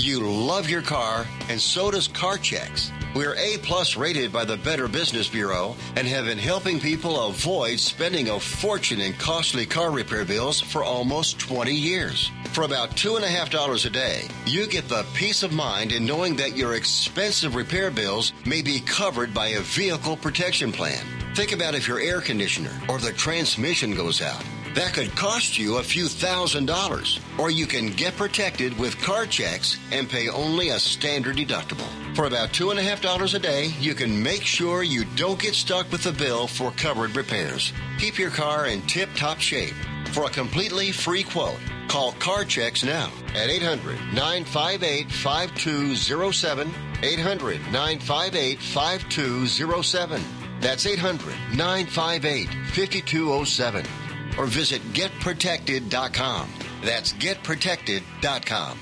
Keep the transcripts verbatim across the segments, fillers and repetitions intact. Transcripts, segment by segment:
You love your car, and so does CarChecks. We're A-plus rated by the Better Business Bureau and have been helping people avoid spending a fortune in costly car repair bills for almost twenty years. For about two dollars and fifty cents a day, you get the peace of mind in knowing that your expensive repair bills may be covered by a vehicle protection plan. Think about if your air conditioner or the transmission goes out. That could cost you a few thousand dollars. Or you can get protected with CarChecks and pay only a standard deductible. For about two dollars and fifty cents a day, you can make sure you don't get stuck with the bill for covered repairs. Keep your car in tip-top shape. For a completely free quote, call CarChecks now at eight hundred, nine five eight, five two zero seven, eight hundred, nine five eight, five two zero seven. That's eight hundred, nine five eight, five two zero seven. Or visit get protected dot com. That's get protected dot com.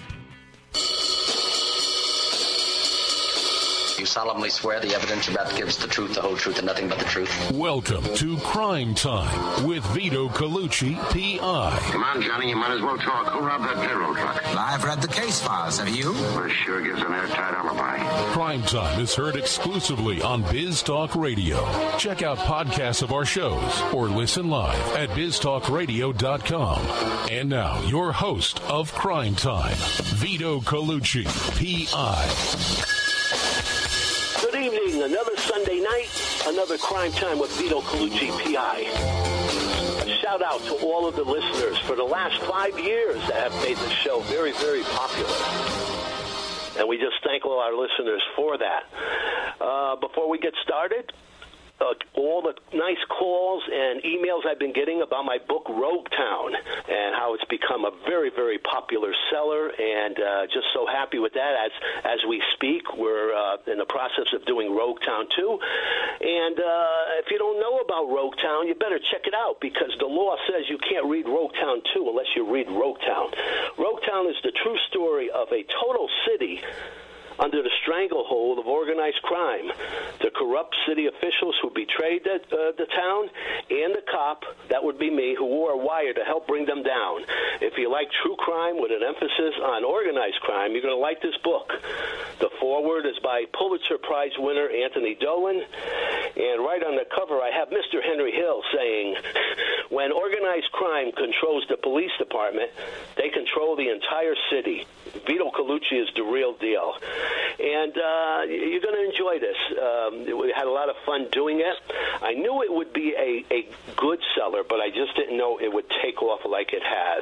You solemnly swear the evidence you're about to give us the truth, the whole truth, and nothing but the truth? Welcome to Crime Time with Vito Colucci, P I Come on, Johnny, you might as well talk. Who robbed that payroll truck? Well, I've read the case files. Have you? Well, sure gives an airtight alibi. Crime Time is heard exclusively on Biz Talk Radio. Check out podcasts of our shows or listen live at biz talk radio dot com. And now, your host of Crime Time, Vito Colucci, P I Good evening. Another Sunday night, another Crime Time with Vito Colucci, P I A shout out to all of the listeners for the last five years that have made the show very, very popular. And we just thank all our listeners for that. Uh, before we get started, Uh, all the nice calls and emails I've been getting about my book, Rogue Town, and how it's become a very, very popular seller, and uh, just so happy with that. As as we speak, we're uh, in the process of doing Rogue Town two, and uh, if you don't know about Rogue Town, you better check it out, because the law says you can't read Rogue Town two unless you read Rogue Town. Rogue Town is the true story of a total city under the stranglehold of organized crime. The corrupt city officials who betrayed the, uh, the town, and the cop, that would be me, who wore a wire to help bring them down. If you like true crime with an emphasis on organized crime, you're going to like this book. The foreword is by Pulitzer Prize winner Anthony Dolan, and right on the cover I have Mister Henry Hill saying, when organized crime controls the police department, they control the entire city. Vito Colucci is the real deal. And uh, you're going to enjoy this. Um, we had a lot of fun doing it. I knew it would be a, a good seller, but I just didn't know it would take off like it has.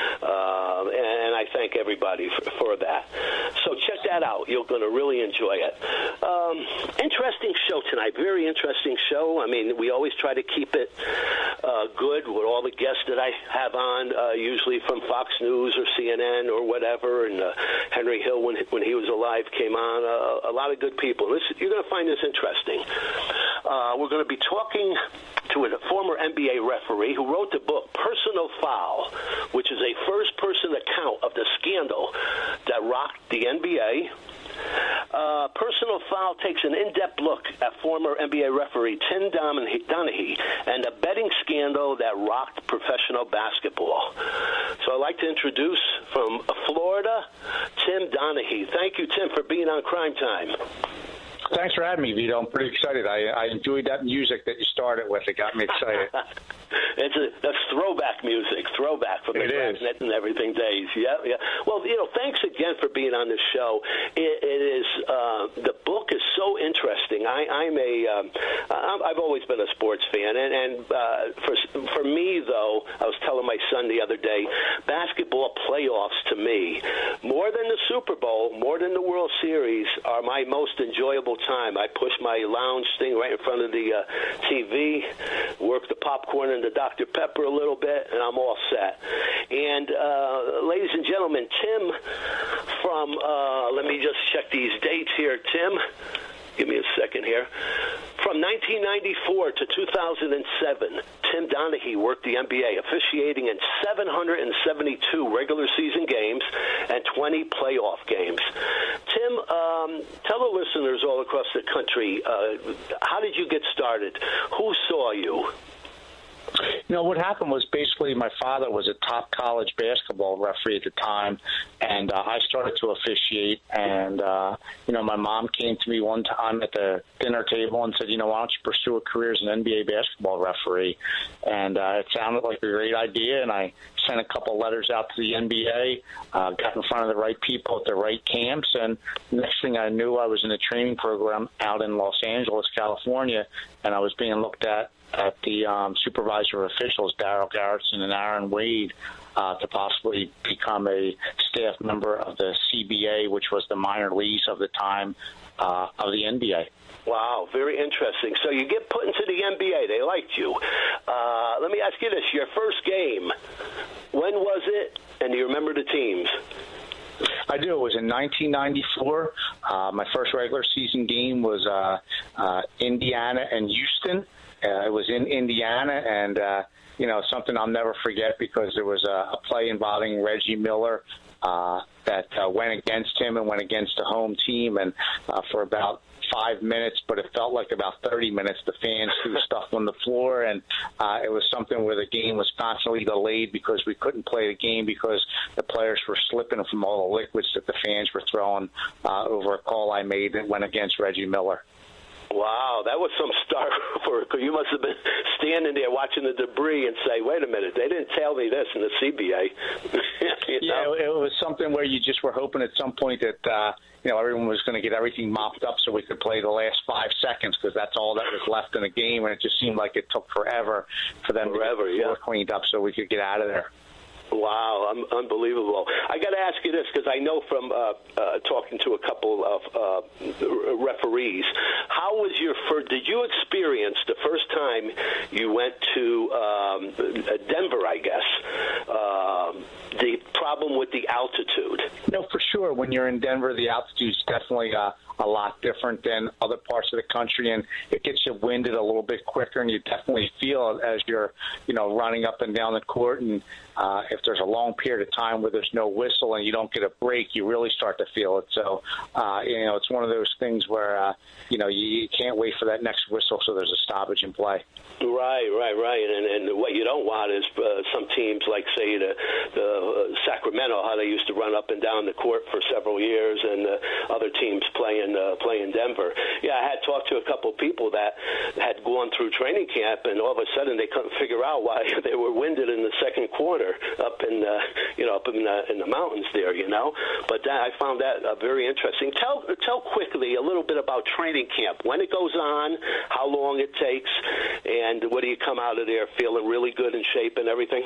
Uh, and I thank everybody for, for that. So check that out. You're going to really enjoy it. Um, interesting show tonight. Very interesting show. I mean, we always try to keep it uh, good with all the guests that I have on, uh, usually from Fox News or C N N or whatever. And uh, Henry Hill, when, when he was alive, came on. Uh, a lot of good people. This, you're going to find this interesting. Uh, we're going to be talking to a former N B A referee who wrote the book Personal Foul, which is a first-person account of the scandal that rocked the N B A. Uh, Personal Foul takes an in-depth look at former N B A referee Tim Donaghy and the betting scandal that rocked professional basketball. So I'd like to introduce from Florida, Tim Donaghy. Thank you, Tim, for being on Crime Time. Thanks for having me, Vito. I'm pretty excited. I, I enjoyed that music that you started with. It got me excited. It's a, that's throwback music, throwback from the Dragnet and everything days. Yeah, yeah. Well, you know, thanks again for being on the show. It, it is uh, the book is so interesting. I, I'm a um, I'm, I've always been a sports fan, and, and uh, for for me though, I was telling my son the other day, basketball playoffs to me, more than the Super Bowl, more than the World Series, are my most enjoyable time. I push my lounge thing right in front of the uh, T V, work the popcorn and the Doctor Pepper a little bit, and I'm all set. And uh, ladies and gentlemen, Tim from, uh, let me just check these dates here, Tim. Give me a second here. From nineteen ninety-four to two thousand seven, Tim Donaghy worked the N B A, officiating in seven hundred seventy-two regular season games and twenty playoff games. Tim, um, tell the listeners all across the country, uh, how did you get started? Who saw you? You know, what happened was basically my father was a top college basketball referee at the time, and uh, I started to officiate. And, uh, you know, my mom came to me one time at the dinner table and said, you know, why don't you pursue a career as an N B A basketball referee? And uh, it sounded like a great idea, and I sent a couple letters out to the N B A, uh, got in front of the right people at the right camps, and next thing I knew, I was in a training program out in Los Angeles, California, and I was being looked at at the um, supervisor of officials, Darryl Garretson and Aaron Wade, uh, to possibly become a staff member of the C B A, which was the minor leagues of the time uh, of the N B A. Wow, very interesting. So you get put into the N B A. They liked you. Uh, let me ask you this. Your first game, when was it, and do you remember the teams? I do. It was in nineteen ninety-four. Uh, my first regular season game was uh, uh, Indiana and Houston. Uh, it was in Indiana, and, uh, you know, something I'll never forget because there was a, a play involving Reggie Miller uh, that uh, went against him and went against the home team, and uh, for about five minutes, but it felt like about thirty minutes. The fans threw stuff on the floor, and uh, it was something where the game was constantly delayed because we couldn't play the game because the players were slipping from all the liquids that the fans were throwing uh, over a call I made that went against Reggie Miller. Wow, that was some star work. You must have been standing there watching the debris and say, wait a minute, they didn't tell me this in the C B A. you know? Yeah, it was something where you just were hoping at some point that, uh, you know, everyone was going to get everything mopped up so we could play the last five seconds because that's all that was left in the game, and it just seemed like it took forever for them forever, to get the floor yeah. cleaned up so we could get out of there. Wow, un- unbelievable. I got to ask you this because I know from uh, uh, talking to a couple of uh, referees, how was your first, did you experience the first time you went to um, Denver, I guess, uh, the problem with the altitude? No, for sure. When you're in Denver, the altitude's definitely uh, a lot different than other parts of the country, and it gets you winded a little bit quicker, and you definitely feel it as you're, you know, running up and down the court. And uh, if there's a long period of time where there's no whistle and you don't get a break, you really start to feel it. So, uh, you know, it's one of those things where, uh, you know, you, you can't wait for that next whistle, so there's a stoppage in play. Right, right, right. And, and what you don't want is uh, some teams like, say, the, the uh, Sacramento, how they used to run up and down the court for several years, and uh, other teams playing uh, playing Denver. Yeah, I had talked to a couple people that had gone through training camp, and all of a sudden they couldn't figure out why they were winded in the second quarter up in uh, you know up in the, in the mountains there, you know. But that, I found that uh, very interesting. Tell tell quickly a little bit about training camp, when it goes on, how long it takes, and what do you come out of there feeling really good in shape and everything?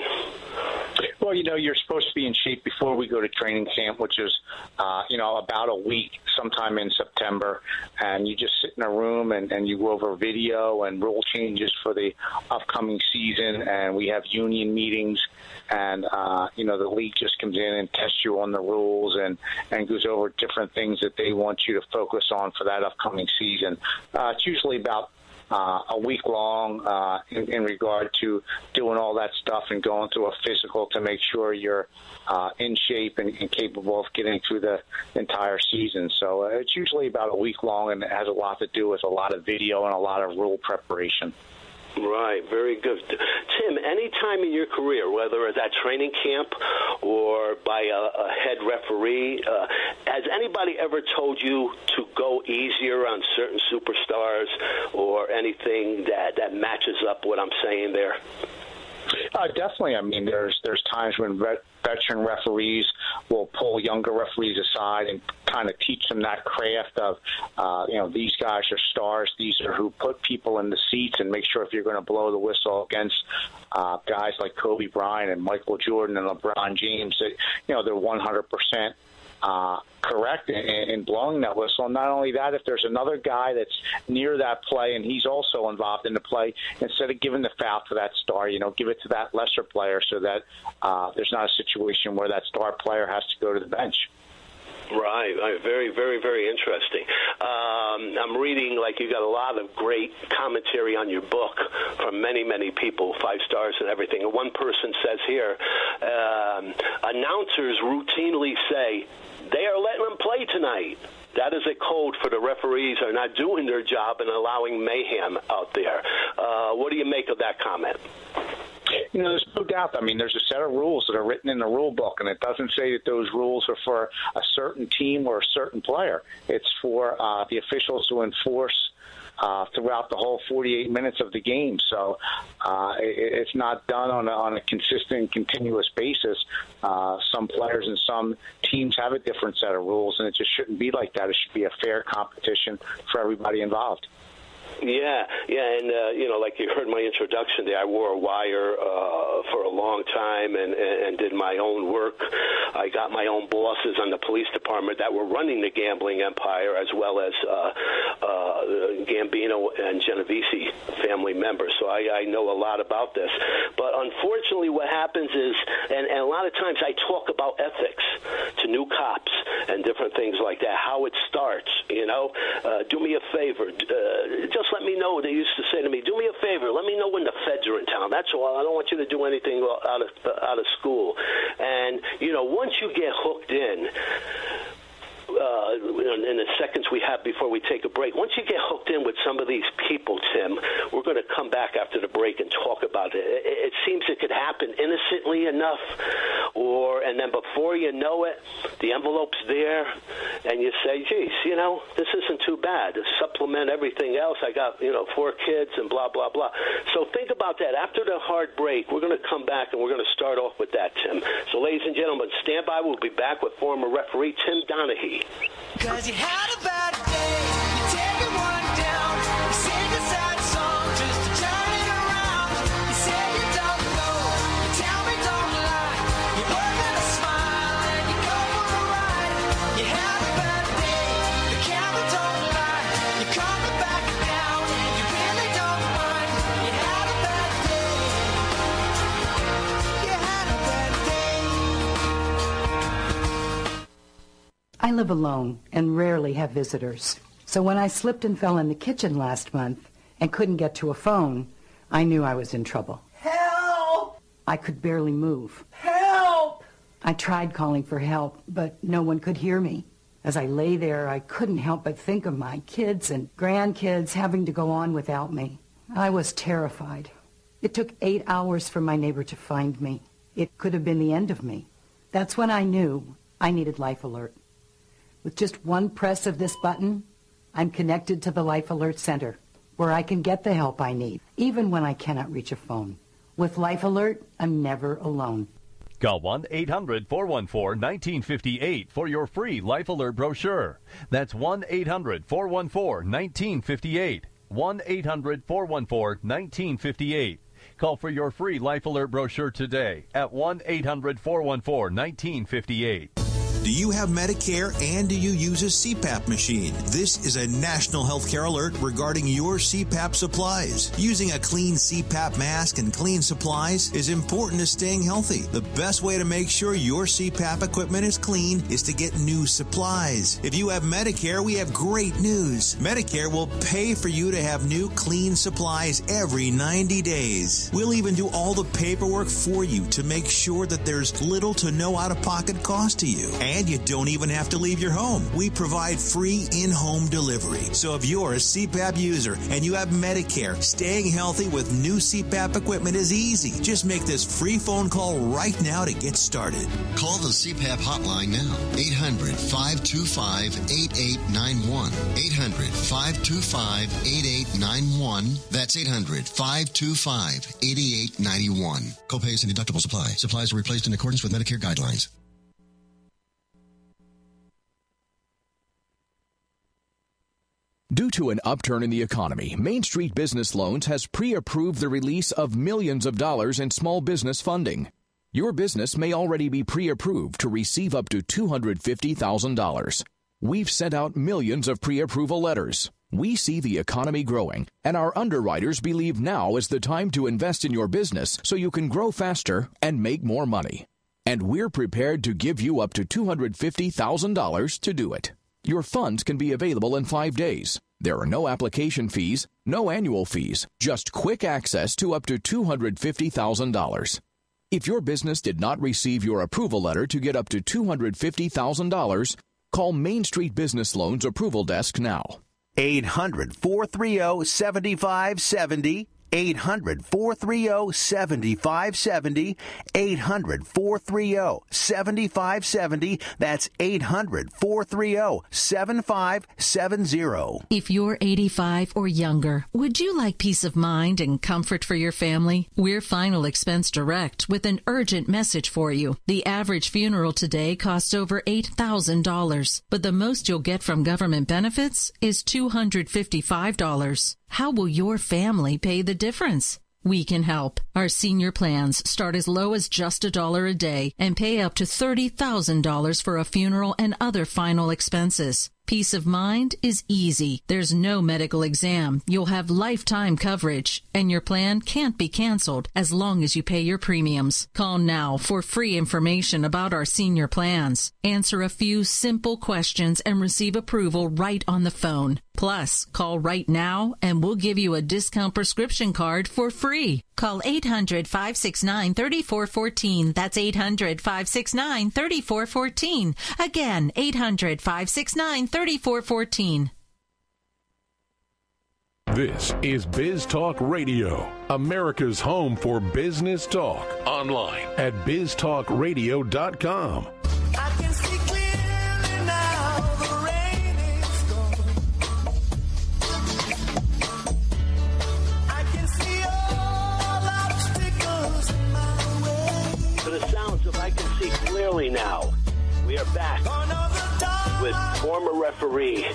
Well, you know, you're supposed to be in shape before we go to training camp, which is, uh, you know, about a week, sometime in September. And you just sit in a room and, and you go over video and rule changes for the upcoming season. And we have union meetings. And, uh, you know, the league just comes in and tests you on the rules and, and goes over different things that they want you to focus on for that upcoming season. Uh, it's usually about Uh, a week long uh, in, in regard to doing all that stuff and going through a physical to make sure you're uh, in shape and, and capable of getting through the entire season. So uh, it's usually about a week long, and it has a lot to do with a lot of video and a lot of rule preparation. Right, very good. Tim, any time in your career, whether it's at training camp or by a, a head referee, uh, has anybody ever told you to go easier on certain superstars or anything that, that matches up what I'm saying there? Uh, definitely. I mean, there's there's times when vet, veteran referees will pull younger referees aside and kind of teach them that craft of, uh, you know, these guys are stars. These are who put people in the seats and make sure if you're going to blow the whistle against uh, guys like Kobe Bryant and Michael Jordan and LeBron James, that, you know, they're one hundred percent Uh, correct in, in blowing that whistle. And not only that, if there's another guy that's near that play and he's also involved in the play, instead of giving the foul to that star, you know, give it to that lesser player so that uh, there's not a situation where that star player has to go to the bench. Right, right. Very, very, very interesting. Um, I'm reading, like, you got a lot of great commentary on your book from many, many people, five stars and everything. And one person says here, um, announcers routinely say, they are letting them play tonight. That is a code for the referees are not doing their job and allowing mayhem out there. Uh, what do you make of that comment? You know, there's no doubt. I mean, there's a set of rules that are written in the rule book, and it doesn't say that those rules are for a certain team or a certain player. It's for uh, the officials to enforce Uh, throughout the whole forty-eight minutes of the game. So uh, it, it's not done on a, on a consistent, continuous basis. Uh, some players and some teams have a different set of rules, and it just shouldn't be like that. It should be a fair competition for everybody involved. Yeah, yeah, and, uh, you know, like you heard my introduction there, I wore a wire uh, for a long time and, and, and did my own work. I got my own bosses on the police department that were running the gambling empire, as well as uh, uh, Gambino and Genovese family members. So I, I know a lot about this. But unfortunately what happens is, and, and a lot of times I talk about ethics to new cops and different things like that, how it starts, you know. Uh, do me a favor. Uh, just let me know. They used to say to me, do me a favor. Let me know when the feds are in town. That's all. I don't want you to do anything out of, out of school. And, you know, once you get hooked in, Uh, in the seconds we have before we take a break, once you get hooked in with some of these people, Tim, we're going to come back after the break and talk about it. It, it seems it could happen innocently enough, or and then before you know it, the envelope's there, and you say, geez, you know, this isn't too bad. To supplement everything else, I got, you know, four kids and blah, blah, blah. So think about that. After the hard break, we're going to come back and we're going to start off with that, Tim. So ladies and gentlemen, stand by. We'll be back with former referee Tim Donaghy. Cause you had a bad day, you take it one down, you sing a sad song just to turn it around. You say you don't know, you tell me don't lie, you work with a smile and you go for a ride. You had a bad day, the camera don't lie, you calm it back down and you really don't mind. You had a bad day, you had a bad day. I live alone and rarely have visitors. So when I slipped and fell in the kitchen last month and couldn't get to a phone, I knew I was in trouble. Help! I could barely move. Help! I tried calling for help, but no one could hear me. As I lay there, I couldn't help but think of my kids and grandkids having to go on without me. I was terrified. It took eight hours for my neighbor to find me. It could have been the end of me. That's when I knew I needed Life Alert. With just one press of this button, I'm connected to the Life Alert Center, where I can get the help I need, even when I cannot reach a phone. With Life Alert, I'm never alone. Call one eight hundred four one four one nine five eight for your free Life Alert brochure. That's one eight hundred four one four one nine five eight. one eight hundred four one four one nine five eight. Call for your free Life Alert brochure today at one eight hundred four one four one nine five eight. Do you have Medicare and do you use a C PAP machine? This is a national healthcare alert regarding your C PAP supplies. Using a clean C PAP mask and clean supplies is important to staying healthy. The best way to make sure your C PAP equipment is clean is to get new supplies. If you have Medicare, we have great news. Medicare will pay for you to have new clean supplies every ninety days. We'll even do all the paperwork for you to make sure that there's little to no out-of-pocket cost to you. And you don't even have to leave your home. We provide free in-home delivery. So if you're a C PAP user and you have Medicare, staying healthy with new C PAP equipment is easy. Just make this free phone call right now to get started. Call the C PAP hotline now. eight hundred five two five eight eight nine one. eight hundred five two five eight eight nine one. That's eight hundred five two five eight eight nine one. Copays and deductibles apply. Supplies are replaced in accordance with Medicare guidelines. Due to an upturn in the economy, Main Street Business Loans has pre-approved the release of millions of dollars in small business funding. Your business may already be pre-approved to receive up to two hundred fifty thousand dollars. We've sent out millions of pre-approval letters. We see the economy growing, and our underwriters believe now is the time to invest in your business so you can grow faster and make more money. And we're prepared to give you up to two hundred fifty thousand dollars to do it. Your funds can be available in five days. There are no application fees, no annual fees, just quick access to up to two hundred fifty thousand dollars. If your business did not receive your approval letter to get up to two hundred fifty thousand dollars, call Main Street Business Loans Approval Desk now. eight hundred four three zero seven five seven zero. eight hundred, four three zero, seven five seven zero. eight hundred, four three zero, seven five seven zero. That's eight hundred, four three zero, seven five seven zero. If you're eighty-five or younger, would you like peace of mind and comfort for your family? We're Final Expense Direct with an urgent message for you. The average funeral today costs over eight thousand dollars, but the most you'll get from government benefits is two hundred fifty-five dollars. How will your family pay the difference? We can help. Our senior plans start as low as just a dollar a day and pay up to thirty thousand dollars for a funeral and other final expenses. Peace of mind is easy. There's no medical exam. You'll have lifetime coverage, and your plan can't be canceled as long as you pay your premiums. Call now for free information about our senior plans. Answer a few simple questions and receive approval right on the phone. Plus, call right now and we'll give you a discount prescription card for free. Call eight hundred, five six nine, three four one four. That's eight hundred, five six nine, three four one four. Again, eight hundred, five six nine, three four one four. This is Biz Talk Radio, America's home for business talk. Online at biz talk radio dot com. I can see clearly now, the rain is gone. I can see all obstacles in my way. To the sounds of I Can See Clearly Now, we are back with former referee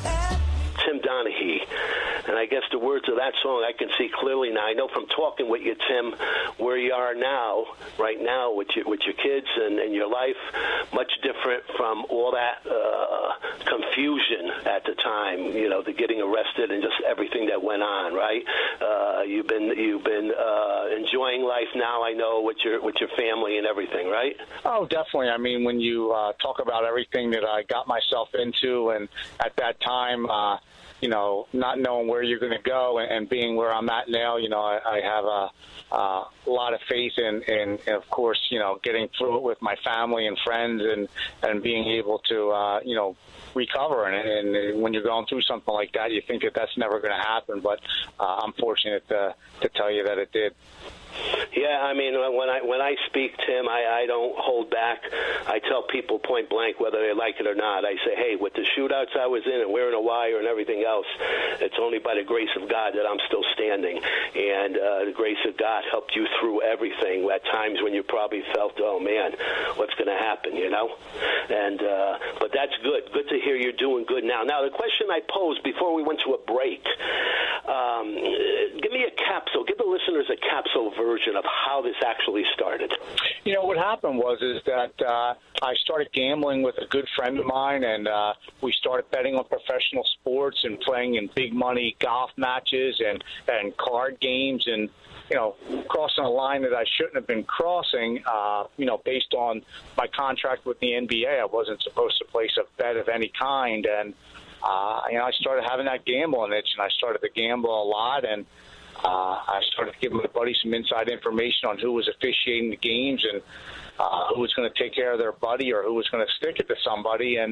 Tim Donaghy. And I guess the words of that song, I Can See Clearly Now. I know from talking with you, Tim, where you are now, right now, with your, with your kids and, and your life, much different from all that uh, confusion at the time, you know, the getting arrested and just everything that went on, right? Uh, you've been you've been uh, enjoying life now, I know, with your with your family and everything, right? Oh, definitely. I mean, when you uh, talk about everything that I got myself into, and at that time, uh, you know, not knowing where you're going to go and, and being where I'm at now, you know, I, I have a, uh, a lot of faith in, in, in, of course, you know, getting through it with my family and friends and, and being able to, uh, you know, recover. And, and when you're going through something like that, you think that that's never going to happen. But uh, I'm fortunate to, to tell you that it did. Yeah, I mean, when I when I speak, Tim, I, I don't hold back. I tell people point blank whether they like it or not. I say, hey, with the shootouts I was in and wearing a wire and everything else, it's only by the grace of God that I'm still standing. And uh, the grace of God helped you through everything at times when you probably felt, oh, man, what's going to happen, you know? And uh, but that's good. Good to hear you're doing good now. Now, the question I posed before we went to a break, um, give me a capsule. Give the listeners a capsule version of how this actually started. You know, what happened was is that uh, I started gambling with a good friend of mine, and uh, we started betting on professional sports and playing in big money golf matches and, and card games, and, you know, crossing a line that I shouldn't have been crossing, uh, you know, based on my contract with the N B A. I wasn't supposed to place a bet of any kind, and, uh, you know, I started having that gambling itch, and I started to gamble a lot, and Uh, I started giving my buddy some inside information on who was officiating the games and uh, who was going to take care of their buddy or who was going to stick it to somebody. And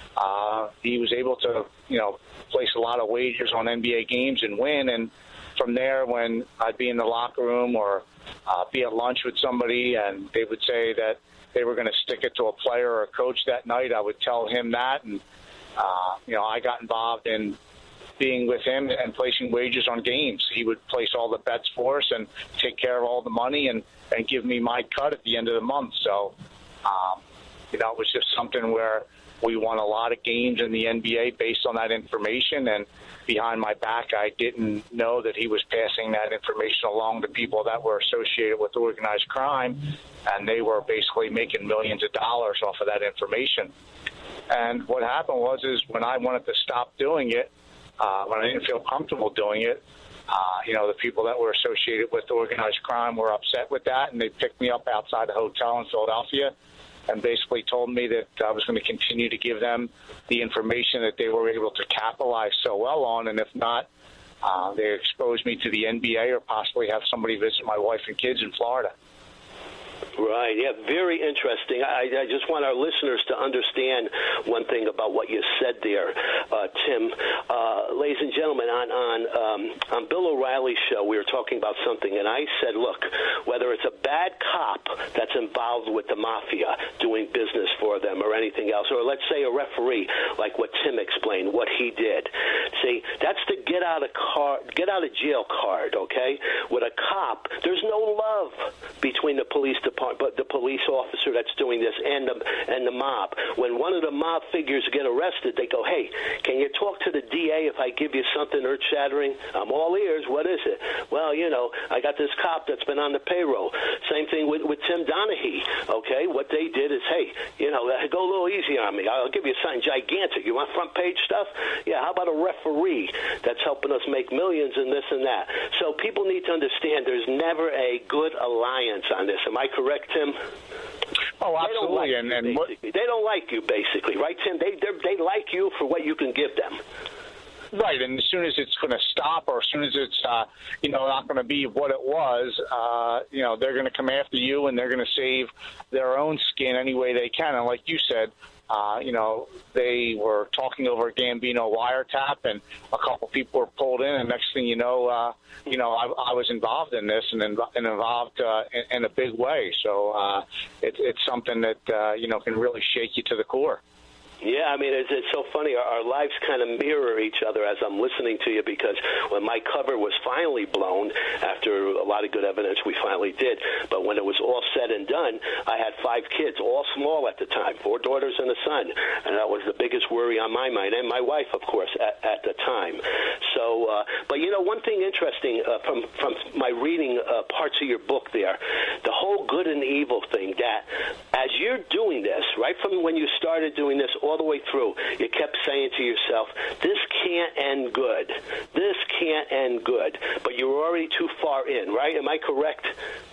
uh, he was able to, you know, place a lot of wagers on N B A games and win. And from there, when I'd be in the locker room or uh, be at lunch with somebody and they would say that they were going to stick it to a player or a coach that night, I would tell him that. And, uh, you know, I got involved in being with him and placing wagers on games. He would place all the bets for us and take care of all the money and, and give me my cut at the end of the month. So, um, you know, it was just something where we won a lot of games in the N B A based on that information. And behind my back, I didn't know that he was passing that information along to people that were associated with organized crime. And they were basically making millions of dollars off of that information. And what happened was is when I wanted to stop doing it, Uh, when I didn't feel comfortable doing it, uh, you know, the people that were associated with organized crime were upset with that, and they picked me up outside a hotel in Philadelphia and basically told me that I was going to continue to give them the information that they were able to capitalize so well on, and if not, uh, they exposed me to the N B A or possibly have somebody visit my wife and kids in Florida. Right, yeah, very interesting. I, I just want our listeners to understand one thing about what you said there, uh, Tim. Uh, ladies and gentlemen, on on, um, on Bill O'Reilly's show, we were talking about something, and I said, look, whether it's a bad cop that's involved with the mafia doing business for them or anything else, or let's say a referee, like what Tim explained, what he did. See, that's the get out of car, get out of jail card, okay? With a cop, there's no love between the police department, but the police officer that's doing this and the and the mob. When one of the mob figures get arrested, they go, hey, can you talk to the D A if I give you something earth-shattering? I'm all ears. What is it? Well, you know, I got this cop that's been on the payroll. Same thing with, with Tim Donaghy, okay? What they did is, hey, you know, go a little easy on me. I'll give you something gigantic. You want front page stuff? Yeah, how about a referee that's helping us make millions and this and that? So people need to understand there's never a good alliance on this. Am I correct, Tim? Oh, absolutely. They and, don't, like and what, they don't like you, basically, right, Tim? They they like you for what you can give them. Right, and as soon as it's going to stop, or as soon as it's uh, you know not going to be what it was, uh, you know they're going to come after you, and they're going to save their own skin any way they can. And like you said, uh, you know they were talking over a Gambino wiretap, and a couple people were pulled in, and next thing you know, uh, you know I, I was involved in this and, inv- and involved uh, in, in a big way. So uh, it, it's something that uh, you know can really shake you to the core. Yeah, I mean, it's, it's so funny. Our, our lives kind of mirror each other as I'm listening to you, because when my cover was finally blown, after a lot of good evidence, we finally did. But when it was all said and done, I had five kids, all small at the time, four daughters and a son. And that was the biggest worry on my mind, and my wife, of course, at, at the time. So, uh, but, you know, one thing interesting uh, from, from my reading uh, parts of your book there, the whole good and evil thing, that as you're doing this, right from when you started doing this all the way through, you kept saying to yourself, this can't end good. This can't end good. But you were already too far in, right? Am I correct?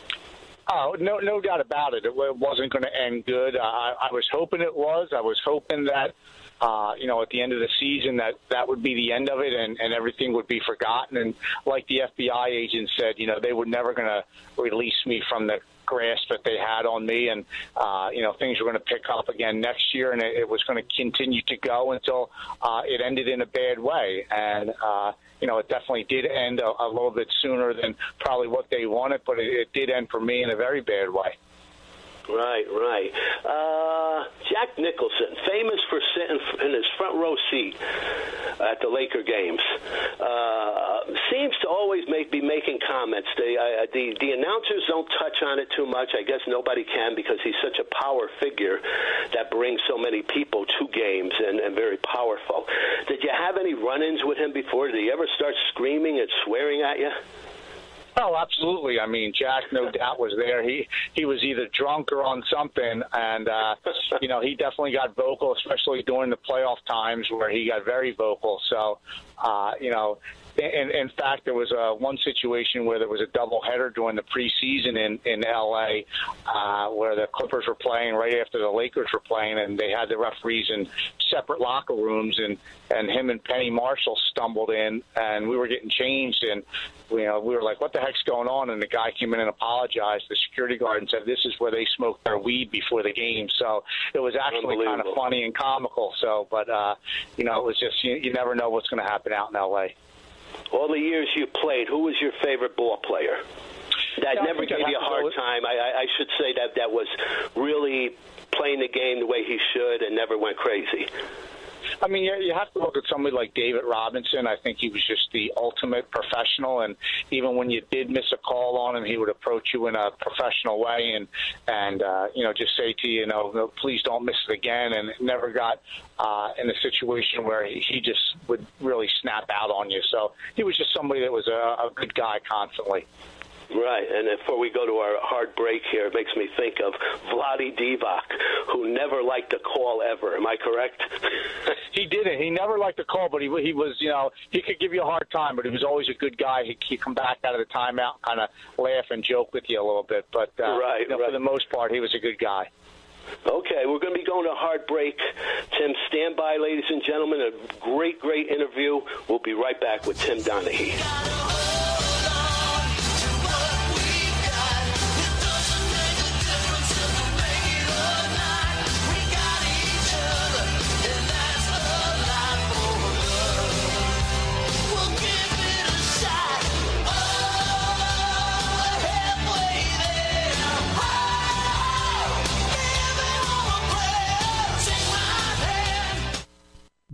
Oh, no, no doubt about it. It wasn't going to end good. I, I was hoping it was. I was hoping that, uh, you know, at the end of the season, that that would be the end of it, and, and everything would be forgotten. And like the F B I agent said, you know, they were never going to release me from the grasp that they had on me, and uh, you know things were going to pick up again next year, and it, it was going to continue to go until uh, it ended in a bad way. And uh, you know it definitely did end a, a little bit sooner than probably what they wanted, but it, it did end for me in a very bad way. Right, right. Uh, Jack Nicholson, famous for sitting in his front row seat at the Laker games, uh, seems to always make, be making comments. The, uh, the the announcers don't touch on it too much. I guess nobody can, because he's such a power figure that brings so many people to games, and, and very powerful. Did you have any run-ins with him before? Did he ever start screaming and swearing at you? Oh, absolutely. I mean, Jack, no doubt, was there. He he was either drunk or on something, and, uh, you know, he definitely got vocal, especially during the playoff times where he got very vocal. So, uh, you know, in, in fact, there was a, one situation where there was a doubleheader during the preseason in, in L A uh, where the Clippers were playing right after the Lakers were playing, and they had the referees in separate locker rooms, and, and him and Penny Marshall stumbled in, and we were getting changed, and you know, we were like, what the heck's going on? And the guy came in and apologized, the security guard, and said, this is where they smoked their weed before the game. So it was actually kind of funny and comical. So, but, uh, you know, it was just, you, you never know what's going to happen out in L A. All the years you played, who was your favorite ball player? That yeah, never gave you a hard time. I, I, I should say that that was really playing the game the way he should and never went crazy. I mean, you, you have to look at somebody like David Robinson. I think he was just the ultimate professional, and even when you did miss a call on him, he would approach you in a professional way and, and uh, you know, just say to you, you know, please don't miss it again, and never got uh, in a situation where he, he just would really snap out on you. So he was just somebody that was a, a good guy constantly. Right, and before we go to our hard break here, it makes me think of Vlade Divac, who never liked a call ever. Am I correct? He didn't. He never liked a call, but he he was, you know, he could give you a hard time, but he was always a good guy. He'd, he'd come back out of the timeout and kind of laugh and joke with you a little bit. But uh, right, you know, right. for the most part, he was a good guy. Okay, we're going to be going to a hard break. Tim, stand by, ladies and gentlemen. A great, great interview. We'll be right back with Tim Donaghy. Hold on to what we got. It doesn't make a difference.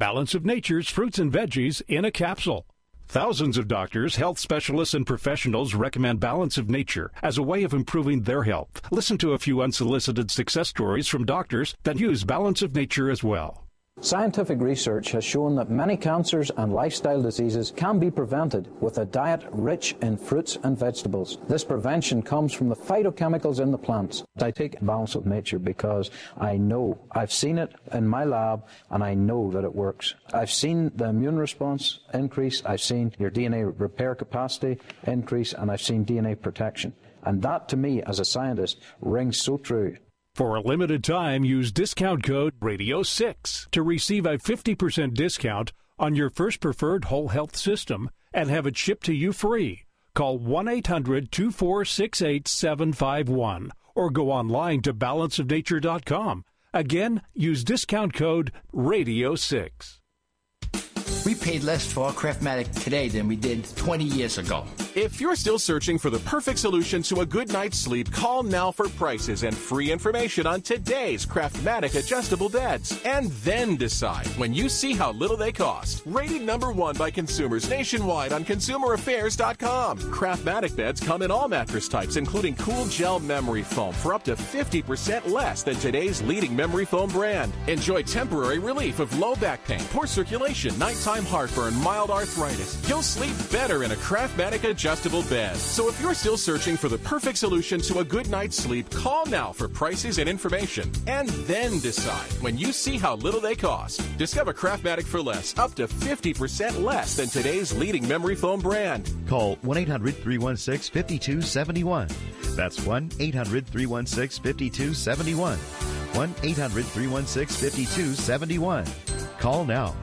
Balance of Nature's fruits and veggies in a capsule. Thousands of doctors, health specialists, and professionals recommend Balance of Nature as a way of improving their health. Listen to a few unsolicited success stories from doctors that use Balance of Nature as well. Scientific research has shown that many cancers and lifestyle diseases can be prevented with a diet rich in fruits and vegetables. This prevention comes from the phytochemicals in the plants. I take Balance of Nature because I know, I've seen it in my lab, and I know that it works. I've seen the immune response increase, I've seen your D N A repair capacity increase, and I've seen D N A protection. And that, to me, as a scientist, rings so true. For a limited time, use discount code radio six to receive a fifty percent discount on your first preferred whole health system and have it shipped to you free. Call one eight hundred two four six eight seven five one or go online to balance of nature dot com. Again, use discount code radio six. We paid less for our Craftmatic today than we did twenty years ago. If you're still searching for the perfect solution to a good night's sleep, call now for prices and free information on today's Craftmatic adjustable beds. And then decide when you see how little they cost. Rated number one by consumers nationwide on consumer affairs dot com. Craftmatic beds come in all mattress types, including cool gel memory foam for up to fifty percent less than today's leading memory foam brand. Enjoy temporary relief of low back pain, poor circulation, nighttime heartburn, mild arthritis. You'll sleep better in a Craftmatic adjustable bed. So if you're still searching for the perfect solution to a good night's sleep, call now for prices and information. And then decide when you see how little they cost. Discover Craftmatic for less, up to fifty percent less than today's leading memory foam brand. Call one eight hundred three one six five two seven one. That's one eight hundred three one six five two seven one. one eight hundred three one six five two seven one. Call now.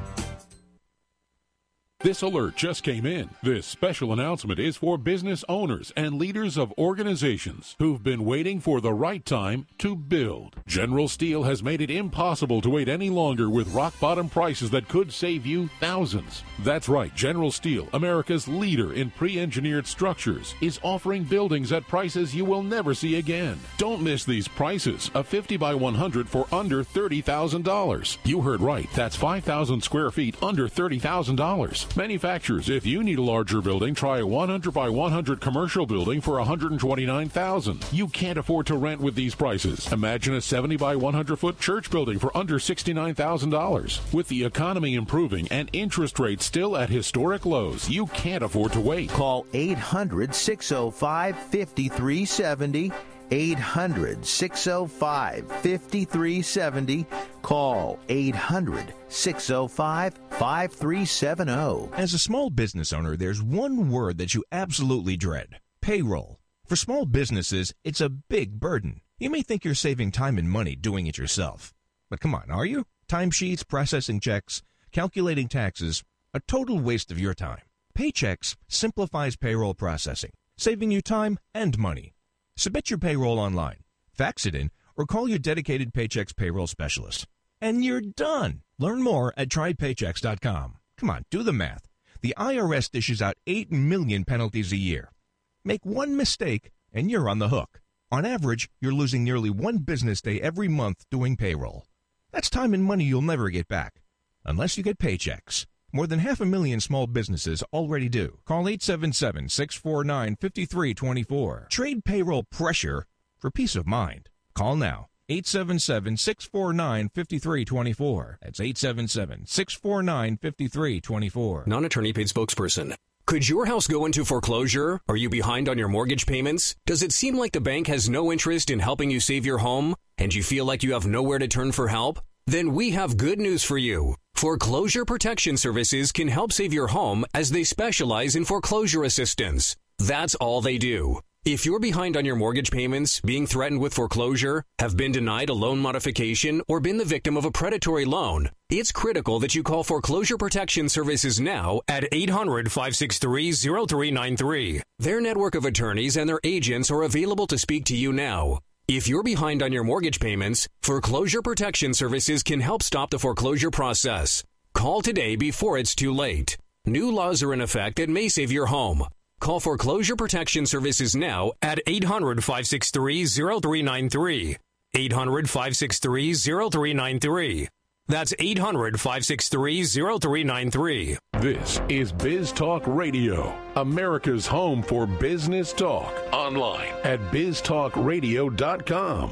This alert just came in. This special announcement is for business owners and leaders of organizations who've been waiting for the right time to build. General Steel has made it impossible to wait any longer with rock-bottom prices that could save you thousands. That's right, General Steel, America's leader in pre-engineered structures, is offering buildings at prices you will never see again. Don't miss these prices. A fifty by one hundred for under thirty thousand dollars. You heard right. That's five thousand square feet under thirty thousand dollars. Manufacturers, if you need a larger building, try a one hundred by one hundred commercial building for one hundred twenty-nine thousand dollars. You can't afford to rent with these prices. Imagine a seventy by one hundred foot church building for under sixty-nine thousand dollars. With the economy improving and interest rates still at historic lows, you can't afford to wait. Call eight hundred six oh five five three seven oh. eight hundred six oh five five three seven oh. Call eight hundred six oh five five three seven oh. As a small business owner, there's one word that you absolutely dread: payroll. For small businesses, it's a big burden. You may think you're saving time and money doing it yourself. But come on, are you? Timesheets, processing checks, calculating taxes, a total waste of your time. Paychex simplifies payroll processing, saving you time and money. Submit your payroll online, fax it in, or call your dedicated Paychex payroll specialist. And you're done. Learn more at try paychex dot com. Come on, do the math. The I R S dishes out eight million penalties a year. Make one mistake, and you're on the hook. On average, you're losing nearly one business day every month doing payroll. That's time and money you'll never get back, unless you get Paychex. More than half a million small businesses already do. Call eight seven seven, six four nine, five three two four. Trade payroll pressure for peace of mind. Call now. eight seven seven, six four nine, five three two four. That's eight seven seven, six four nine, five three two four. Non-attorney paid spokesperson. Could your house go into foreclosure? Are you behind on your mortgage payments? Does it seem like the bank has no interest in helping you save your home? And you feel like you have nowhere to turn for help? Then we have good news for you. Foreclosure Protection Services can help save your home as they specialize in foreclosure assistance. That's all they do. If you're behind on your mortgage payments, being threatened with foreclosure, have been denied a loan modification, or been the victim of a predatory loan, it's critical that you call Foreclosure Protection Services now at eight hundred, five six three, oh three nine three. Their network of attorneys and their agents are available to speak to you now. If you're behind on your mortgage payments, Foreclosure Protection Services can help stop the foreclosure process. Call today before it's too late. New laws are in effect that may save your home. Call Foreclosure Protection Services now at eight hundred, five six three, oh three nine three. eight hundred, five six three, oh three nine three. That's eight hundred, five six three, zero three nine three. This is Biz Talk Radio, America's home for business talk. Online at biz talk radio dot com.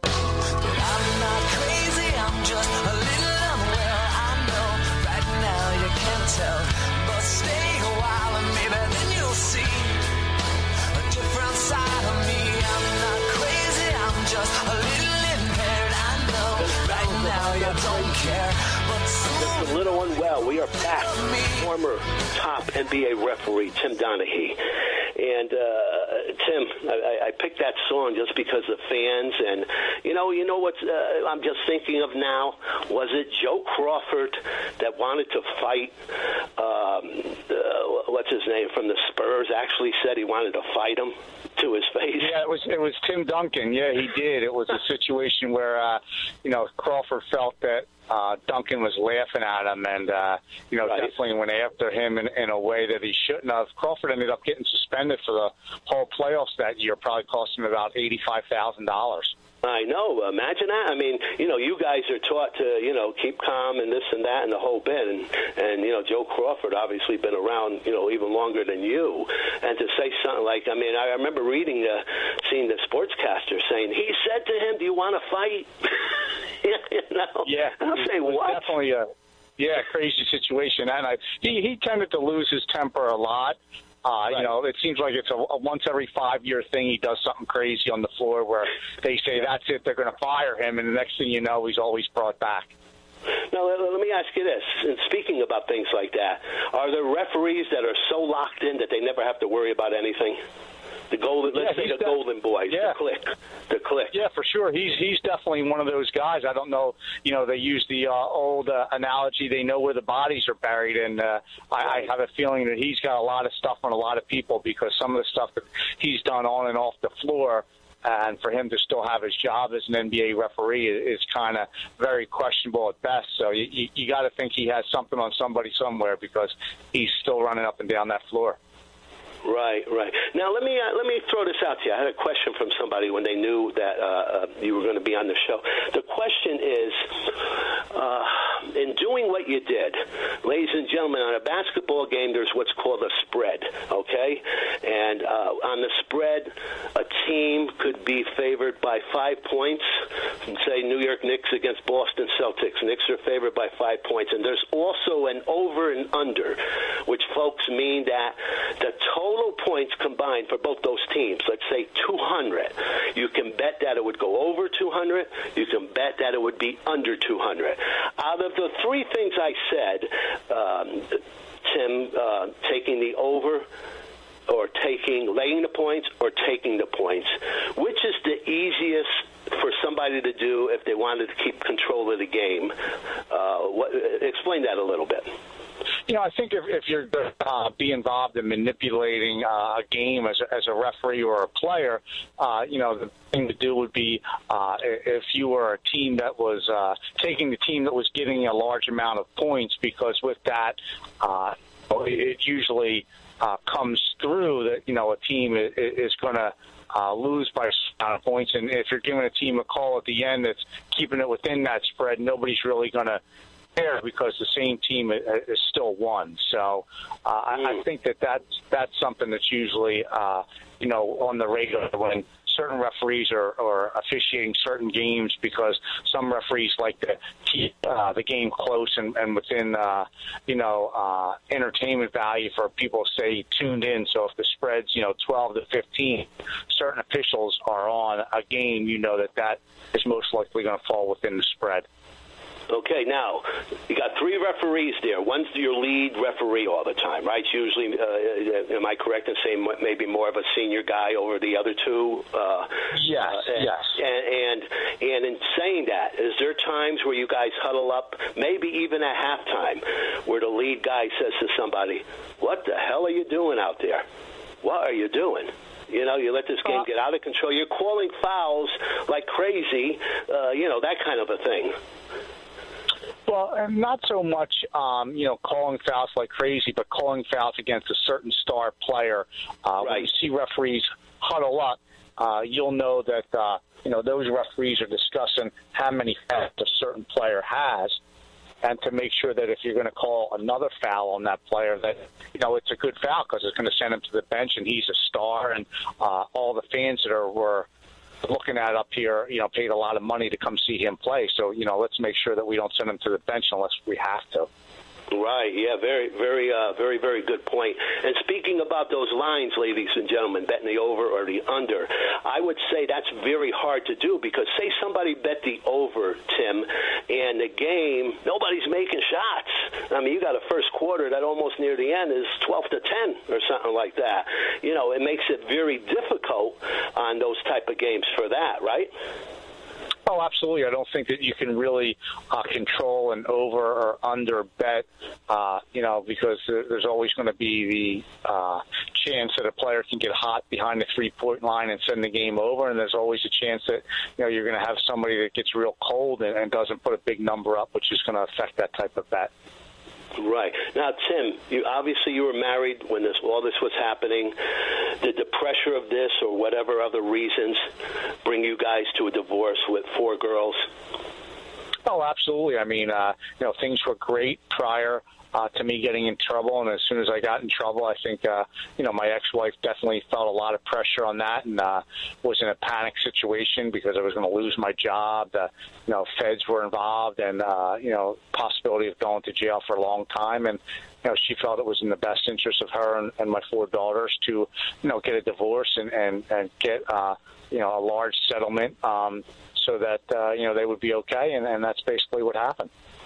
I'm not crazy, I'm just a little unwell. I know right now you can't tell, but stay a while and maybe then you'll see a different side of me. I'm not crazy, I'm just a little impaired. I know right now you don't care, but soon. Just a little unwell. We are back. Former top N B A referee Tim Donaghy. And uh, Tim, I, I picked that song just because of fans, and you know, you know what uh, I'm just thinking of now. Was it Joe Crawford that wanted to fight? Um, uh, what's his name from the Spurs? Actually said he wanted to fight him to his face. Yeah, it was it was Tim Duncan. Yeah, he did. It was a situation where uh, you know Crawford felt that uh, Duncan was laughing at him, and uh, you know right. definitely went after him in, in a way that he shouldn't have. Crawford ended up getting suspended for the whole playoffs that year, probably cost him about eighty-five thousand dollars. I know. Imagine that. I mean, you know, you guys are taught to, you know, keep calm and this and that and the whole bit. And, and you know, Joe Crawford obviously been around, you know, even longer than you. And to say something like, I mean, I remember reading, uh, seeing the sportscaster saying, he said to him, do you want to fight? you know? Yeah. I'll say, what? Definitely a, yeah, crazy situation. And I, he, he tended to lose his temper a lot. Uh, right. You know, it seems like it's a, a once every five-year thing. He does something crazy on the floor where they say, that's it, they're going to fire him, and the next thing you know, he's always brought back. Now, let, let me ask you this. And speaking about things like that, are there referees that are so locked in that they never have to worry about anything? The golden, let's yeah, say the def- golden boys, yeah. the click, the click. Yeah, for sure. He's he's definitely one of those guys. I don't know, you know, they use the uh, old uh, analogy, they know where the bodies are buried, and uh, I, I have a feeling that he's got a lot of stuff on a lot of people because some of the stuff that he's done on and off the floor, and for him to still have his job as an N B A referee is, is kind of very questionable at best. So you, you, you got to think he has something on somebody somewhere because he's still running up and down that floor. Right, right. Now let me uh, let me throw this out to you. I had a question from somebody when they knew that uh, uh, you were going to be on the show. The question is, uh, in doing what you did, ladies and gentlemen, on a basketball game, there's what's called a spread. Okay, and uh, on the spread, a team could be favored by five points. Say New York Knicks against Boston Celtics. Knicks are favored by five points, and there's also an over and under, which folks mean that the total Total points combined for both those teams, let's say two hundred. You can bet that it would go over two hundred. You can bet that it would be under two hundred. Out of the three things I said, um, Tim, uh, taking the over or taking, laying the points or taking the points, which is the easiest for somebody to do if they wanted to keep control of the game? Uh, what, explain that a little bit. You know, I think if, if you're going to uh, be involved in manipulating uh, a game as a, as a referee or a player, uh, you know, the thing to do would be uh, if you were a team that was uh, taking the team that was getting a large amount of points, because with that, uh, it usually uh, comes through that, you know, a team is, is going to Uh, lose by a amount of points, and if you're giving a team a call at the end that's keeping it within that spread, nobody's really going to care because the same team is still won. So uh, mm. I, I think that that's, that's something that's usually, uh, you know, on the radar when certain referees are, are officiating certain games, because some referees like to keep uh, the game close and, and within, uh, you know, uh, entertainment value for people, say, tuned in. So if the spread's, you know, twelve to fifteen, certain officials are on a game, you know that that is most likely going to fall within the spread. Okay, now, you got three referees there. One's your lead referee all the time, right? It's usually, uh, am I correct in saying maybe more of a senior guy over the other two? Uh, yes, uh, and, yes. And, and and in saying that, is there times where you guys huddle up, maybe even at halftime, where the lead guy says to somebody, what the hell are you doing out there? What are you doing? You know, you let this game get out of control. You're calling fouls like crazy, uh, you know, that kind of a thing. Well, and not so much, um, you know, calling fouls like crazy, but calling fouls against a certain star player. Uh, right. When you see referees huddle up, uh, you'll know that, uh, you know, those referees are discussing how many fouls a certain player has. and to make sure that if you're going to call another foul on that player, that, you know, it's a good foul because it's going to send him to the bench, and he's a star, and uh, all the fans that are were looking at up here, you know, paid a lot of money to come see him play. So, you know, let's make sure that we don't send him to the bench unless we have to. Right, yeah, very, very, uh, very, very good point. And speaking about those lines, ladies and gentlemen, betting the over or the under, I would say that's very hard to do because say somebody bet the over, Tim, and the game, nobody's making shots. I mean, you got a first quarter that almost near the end is twelve to ten or something like that. You know, it makes it very difficult on those type of games for that, right? Oh, absolutely. I don't think that you can really uh, control an over or under bet, uh, you know, because there's always going to be the uh, chance that a player can get hot behind the three-point line and send the game over, and there's always a chance that, you know, you're going to have somebody that gets real cold and, and doesn't put a big number up, which is going to affect that type of bet. Right. Now, Tim, you obviously you were married when this all this was happening. Did the pressure of this or whatever other reasons bring you guys to a divorce with four girls? Oh, absolutely. I mean, uh, you know, things were great prior uh, to me getting in trouble, and as soon as I got in trouble, I think, uh, you know, my ex-wife definitely felt a lot of pressure on that and uh, was in a panic situation because I was going to lose my job. The, you know, feds were involved and, uh, you know, possibility of going to jail for a long time. And, you know, she felt it was in the best interest of her and, and my four daughters to, you know, get a divorce and, and, and get, uh, you know, a large settlement um, so that, uh, you know, they would be okay. And, and that's basically what happened.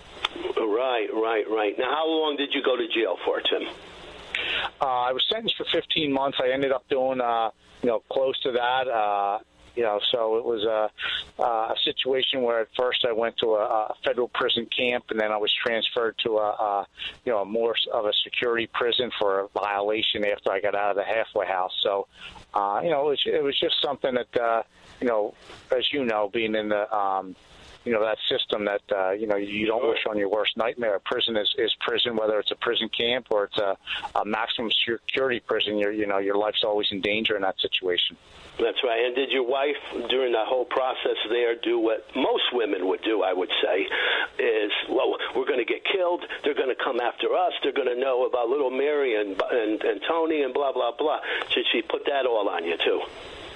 Right, right, right. Now, how long did you go to jail for, Tim? Uh, I was sentenced for fifteen months. I ended up doing, uh, you know, close to that. Uh, you know, so it was a, a situation where at first I went to a, a federal prison camp, and then I was transferred to a, a, you know, a more of a security prison for a violation after I got out of the halfway house. So, uh, you know, it was, it was just something that, uh, you know, as you know, being in the, um, you know, that system that, uh, you know, you don't wish on your worst nightmare. Prison is, is prison, whether it's a prison camp or it's a, a maximum security prison. You're, you know, your life's always in danger in that situation. That's right. And did your wife, during the whole process there, do what most women would do, I would say, is, well, we're going to get killed. They're going to come after us. They're going to know about little Mary and, and, and Tony and blah, blah, blah. Should she put that all on you, too?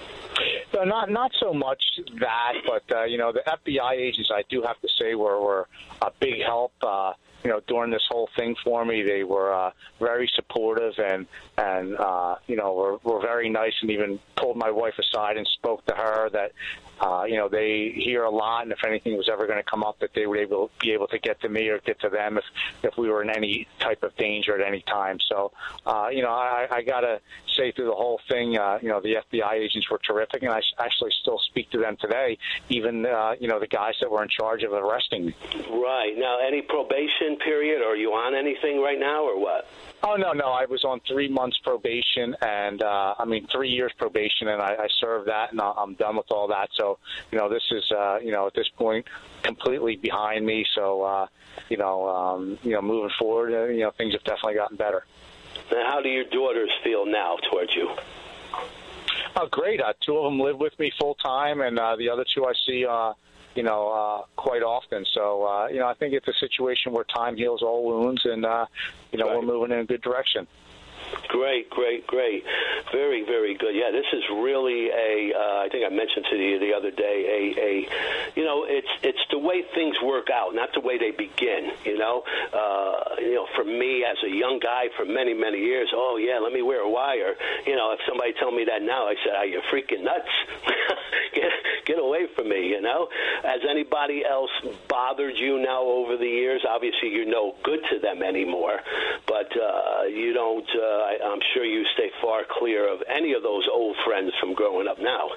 No, not not so much that, but uh, you know, the F B I agents, I do have to say, were, were a big help. Uh, you know, during this whole thing for me, they were uh, very supportive and and uh, you know were, were very nice, and even pulled my wife aside and spoke to her that uh, you know they hear a lot, and if anything was ever going to come up, that they would able be able to get to me or get to them if if we were in any type of danger at any time. So uh, you know, I, I gotta say through the whole thing, uh, you know, the F B I agents were terrific, and I actually still speak to them today, even uh, you know the guys that were in charge of arresting me. Right. Now, any probation period, or are you on anything right now, or what? Oh, no, no. I was on three months probation, and uh, I mean, three years probation, and I, I served that, and I'm done with all that. So, you know, this is, uh, you know, at this point, completely behind me. So, uh, you know, um, you know, moving forward, uh, you know, things have definitely gotten better. And how do your daughters feel now towards you? Oh, great. Uh, two of them live with me full time, and uh, the other two I see, uh, you know, uh, quite often. So, uh, you know, I think it's a situation where time heals all wounds, and, uh, you know, right. We're moving in a good direction. Great, great, great. Very, very good. Yeah, this is really a, uh, I think I mentioned to you the other day, a, a, you know, it's it's the way things work out, not the way they begin, you know. Uh, you know, for me as a young guy for many, many years, oh, yeah, let me wear a wire. You know, if somebody told me that now, I said, are you freaking nuts? get, get away from me, you know. Has anybody else bothered you now over the years? Obviously, you're no good to them anymore, but uh, you don't, uh, I, I'm sure you stay far clear of any of those old friends from growing up now.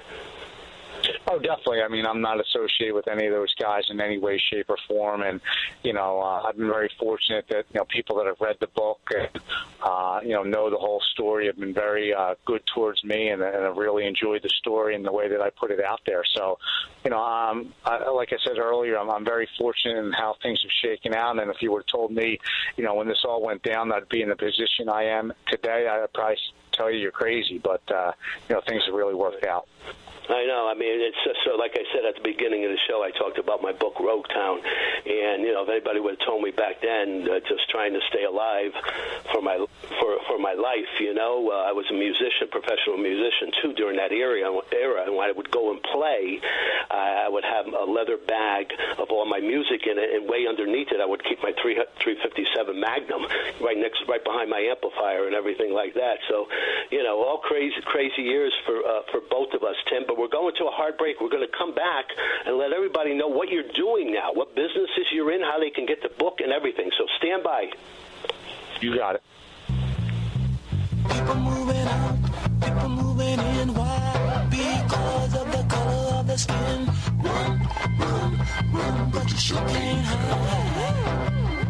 Oh, definitely. I mean, I'm not associated with any of those guys in any way, shape, or form. And, you know, uh, I've been very fortunate that, you know, people that have read the book and, uh, you know, know the whole story have been very uh, good towards me and, and have really enjoyed the story and the way that I put it out there. So, you know, um, I, like I said earlier, I'm, I'm very fortunate in how things have shaken out. And if you would have told me, you know, when this all went down, I'd be in the position I am today, I'd probably tell you you're crazy. But, uh, you know, things have really worked out. I know. I mean, it's just so, like I said at the beginning of the show, I talked about my book, Rogue Town. And, you know, if anybody would have told me back then, uh, just trying to stay alive for my for for my life, you know, uh, I was a musician, professional musician, too, during that era. era. And when I would go and play, uh, I would have a leather bag of all my music in it, and way underneath it, I would keep my three fifty-seven Magnum right next, right behind my amplifier and everything like that. So, you know, all crazy, crazy years for uh, for both of us, Tim. But we're going to a hard break. We're going to come back and let everybody know what you're doing now, what businesses you're in, how they can get the book and everything. So stand by. You got it. People moving out, people moving in. Why? Because of the color of the skin. Run, run, run, but you sure can't hide.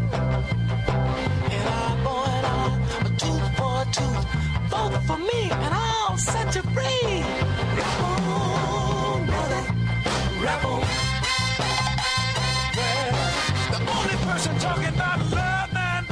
And eye for an eye, a tooth for a tooth. Vote for me, and I'll set you free. Rap on, brother, rap on. Well, the only person talking about love, man.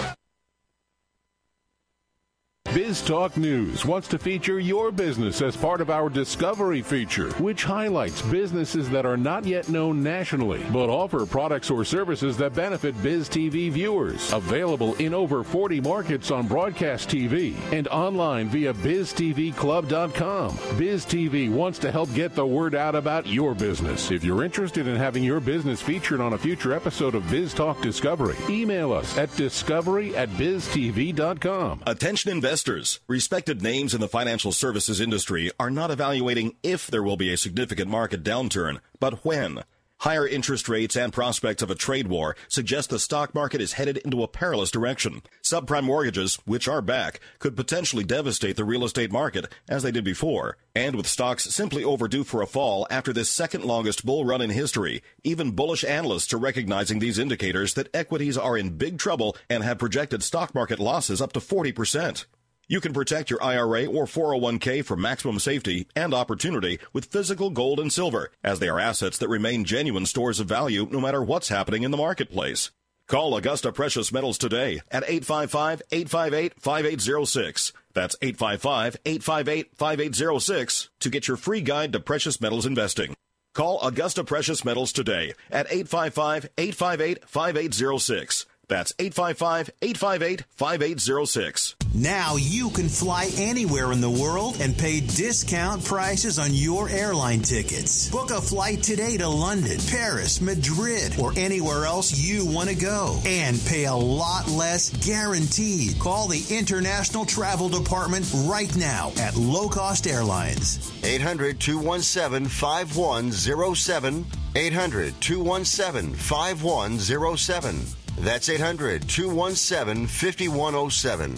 Biz Talk News wants to feature your business as part of our Discovery feature, which highlights businesses that are not yet known nationally, but offer products or services that benefit Biz T V viewers. Available in over forty markets on broadcast T V and online via biz t v club dot com. Biz T V wants to help get the word out about your business. If you're interested in having your business featured on a future episode of Biz Talk Discovery, email us at discovery at biz t v dot com. Attention investors. Respected names in the financial services industry are not evaluating if there will be a significant market downturn, but when. Higher interest rates and prospects of a trade war suggest the stock market is headed into a perilous direction. Subprime mortgages, which are back, could potentially devastate the real estate market, as they did before. And with stocks simply overdue for a fall after this second longest bull run in history, even bullish analysts are recognizing these indicators that equities are in big trouble and have projected stock market losses up to forty percent. You can protect your I R A or four oh one k for maximum safety and opportunity with physical gold and silver, as they are assets that remain genuine stores of value no matter what's happening in the marketplace. Call Augusta Precious Metals today at eight five five, eight five eight, five eight zero six. That's eight five five, eight five eight, five eight zero six to get your free guide to precious metals investing. Call Augusta Precious Metals today at eight five five, eight five eight, five eight zero six. That's eight five five, eight five eight, five eight zero six. Now you can fly anywhere in the world and pay discount prices on your airline tickets. Book a flight today to London, Paris, Madrid, or anywhere else you want to go. And pay a lot less guaranteed. Call the International Travel Department right now at Low Cost Airlines. eight hundred, two one seven, five one zero seven. eight hundred, two one seven, five one zero seven. That's eight hundred, two one seven, five one zero seven.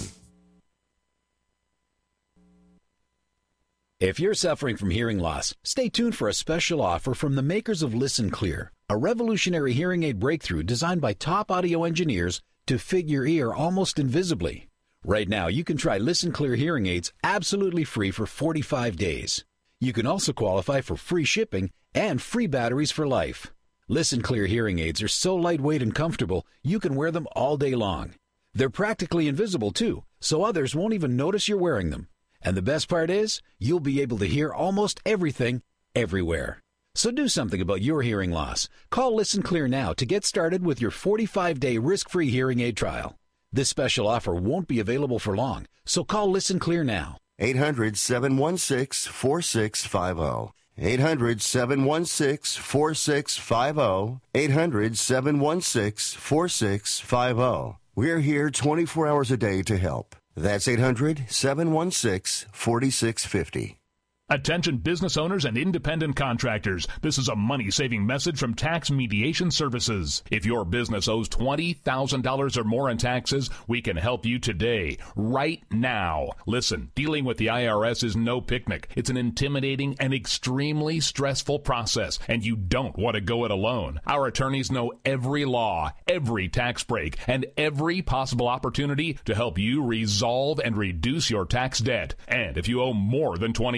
If you're suffering from hearing loss, stay tuned for a special offer from the makers of Listen Clear, a revolutionary hearing aid breakthrough designed by top audio engineers to fit your ear almost invisibly. Right now, you can try Listen Clear hearing aids absolutely free for forty-five days. You can also qualify for free shipping and free batteries for life. Listen Clear hearing aids are so lightweight and comfortable, you can wear them all day long. They're practically invisible, too, so others won't even notice you're wearing them. And the best part is, you'll be able to hear almost everything, everywhere. So do something about your hearing loss. Call Listen Clear now to get started with your forty-five day risk-free hearing aid trial. This special offer won't be available for long, so call Listen Clear now. eight hundred, seven one six, four six five zero. eight hundred, seven one six, four six five zero. eight hundred, seven one six, four six five zero. We're here twenty-four hours a day to help. That's eight hundred, seven one six, four six five zero. Attention business owners and independent contractors. This is a money-saving message from Tax Mediation Services. If your business owes twenty thousand dollars or more in taxes, we can help you today, right now. Listen, dealing with the I R S is no picnic. It's an intimidating and extremely stressful process, and you don't want to go it alone. Our attorneys know every law, every tax break, and every possible opportunity to help you resolve and reduce your tax debt. And if you owe more than twenty thousand dollars,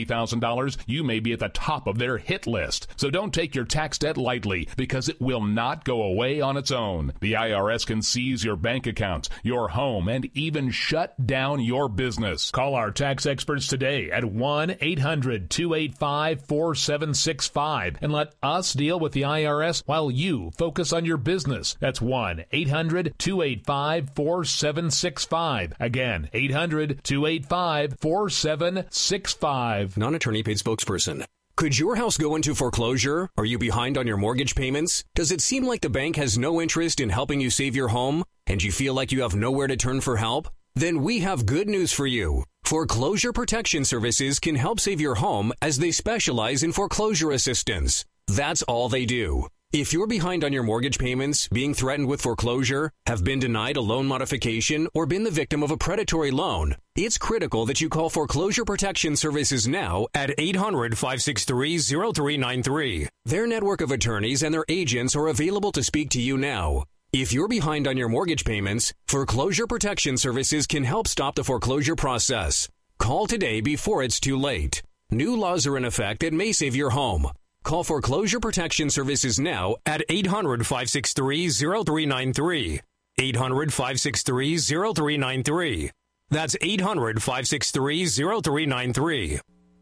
dollars, you may be at the top of their hit list. So don't take your tax debt lightly, because it will not go away on its own. The I R S can seize your bank accounts, your home, and even shut down your business. Call our tax experts today at one eight hundred two eight five four seven six five and let us deal with the I R S while you focus on your business. That's one eight hundred two eight five four seven six five. Again, eight hundred two eight five four seven six five. Non-attorney paid spokesperson. Could your house go into foreclosure? Are you behind on your mortgage payments? Does it seem like the bank has no interest in helping you save your home, and you feel like you have nowhere to turn for help? Then we have good news for you. Foreclosure Protection Services can help save your home, as they specialize in foreclosure assistance. That's all they do. If you're behind on your mortgage payments, being threatened with foreclosure, have been denied a loan modification, or been the victim of a predatory loan, it's critical that you call Foreclosure Protection Services now at eight hundred five six three zero three nine three. Their network of attorneys and their agents are available to speak to you now. If you're behind on your mortgage payments, Foreclosure Protection Services can help stop the foreclosure process. Call today before it's too late. New laws are in effect that may save your home. Call Foreclosure Protection Services now at eight hundred five six three zero three nine three. eight hundred five six three zero three nine three. That's eight hundred five six three zero three nine three.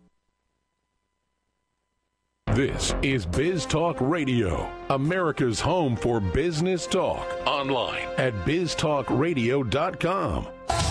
This is Biz Talk Radio, America's home for business talk. Online at biz talk radio dot com.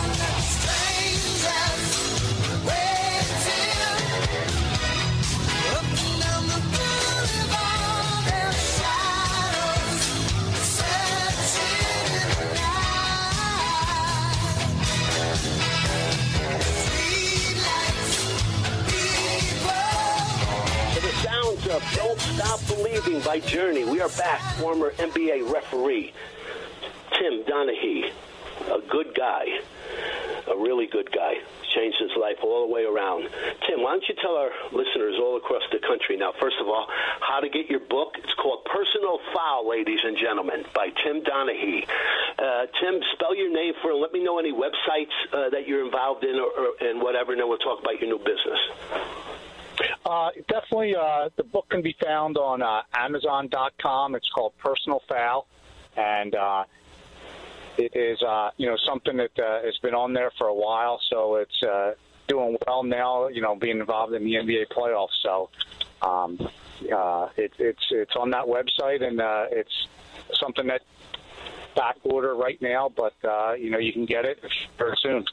Don't Stop Believing by Journey. We are back. Former N B A referee Tim Donaghy, a good guy, a really good guy. Changed his life all the way around. Tim, why don't you tell our listeners all across the country now, first of all, how to get your book. It's called Personal Foul, ladies and gentlemen, by Tim Donaghy. Uh, Tim, spell your name for, and let me know any websites uh, that you're involved in or, or, and whatever, and then we'll talk about your new business. Uh, definitely, uh, the book can be found on uh, amazon dot com. It's called Personal Foul, and uh, it is, uh, you know, something that uh, has been on there for a while, so it's uh, doing well now, you know, being involved in the N B A playoffs. So um, uh, it, it's it's on that website, and uh, it's something that back order right now, but, uh, you know, you can get it very soon.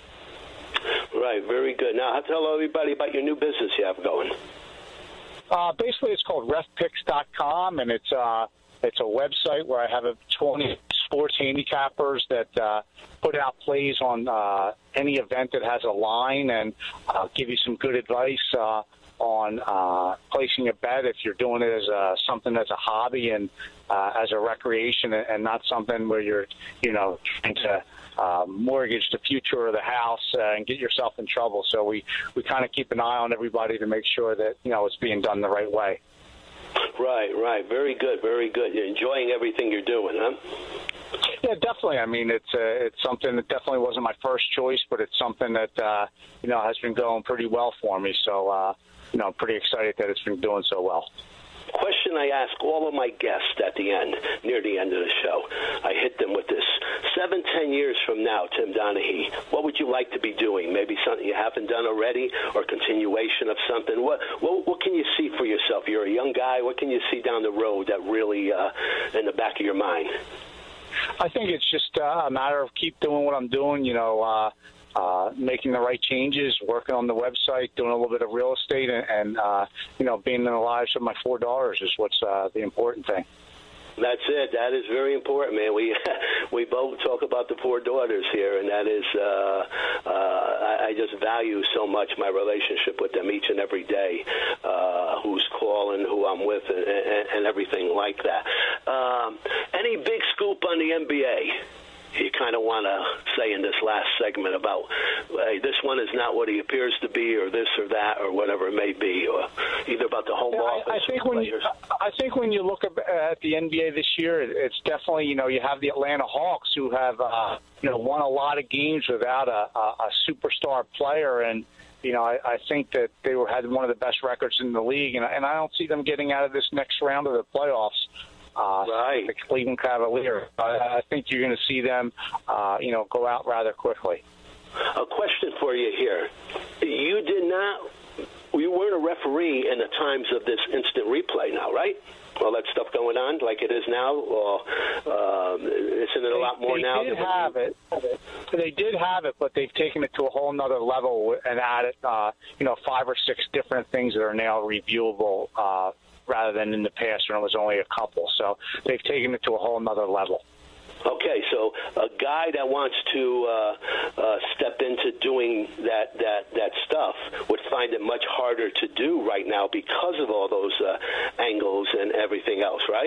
Right, very good. Now, tell everybody about your new business you have going. Uh, basically, it's called ref picks dot com, and it's uh, it's a website where I have a twenty sports handicappers that uh, put out plays on uh, any event that has a line, and uh, give you some good advice uh, on uh, placing a bet if you're doing it as a, something as a hobby and uh, as a recreation, and not something where you're, you know, trying to Uh, mortgage the future of the house uh, and get yourself in trouble. So we, we kind of keep an eye on everybody to make sure that, you know, it's being done the right way. Right, right. Very good, very good. You're enjoying everything you're doing, huh? Yeah, definitely. I mean, it's uh, it's something that definitely wasn't my first choice, but it's something that, uh, you know, has been going pretty well for me. So, uh, you know, I'm pretty excited that it's been doing so well. Question I ask all of my guests at the end, near the end of the show. I hit them with this. Seven, ten years from now, Tim Donaghy, what would you like to be doing? Maybe something you haven't done already, or continuation of something. What what, what can you see for yourself? You're a young guy. What can you see down the road that really, uh, in the back of your mind? I think it's just uh, a matter of keep doing what I'm doing, you know, uh, Uh, making the right changes, working on the website, doing a little bit of real estate, and, and uh, you know, being in the lives of my four daughters is what's uh, the important thing. That's it. That is very important, man. We we both talk about the four daughters here, and that is, uh, uh, I, I just value so much my relationship with them each and every day, uh, who's calling, who I'm with, and, and, and everything like that. Um, any big scoop on the N B A? you kind of want to say in this last segment about, hey, this one is not what he appears to be, or this or that, or whatever it may be, or either about the home yeah, office I, I think or when players. you, I think when you look at the N B A this year, it's definitely, you know, you have the Atlanta Hawks who have, uh, you know, won a lot of games without a, a, a superstar player, and you know, I, I think that they were had one of the best records in the league, and, and I don't see them getting out of this next round of the playoffs. Uh, right. The Cleveland Cavaliers. I, I think you're going to see them, uh, you know, go out rather quickly. A question for you here. You did not, you weren't a referee in the times of this instant replay now, right? All that stuff going on like it is now, or um, isn't it a lot more they now? They did have it. They did have it, but they've taken it to a whole nother level and added, uh, you know, five or six different things that are now reviewable, uh, rather than in the past when it was only a couple. So they've taken it to a whole nother level. Okay, so a guy that wants to uh, uh, step into doing that, that, that stuff would find it much harder to do right now because of all those uh, angles and everything else, right?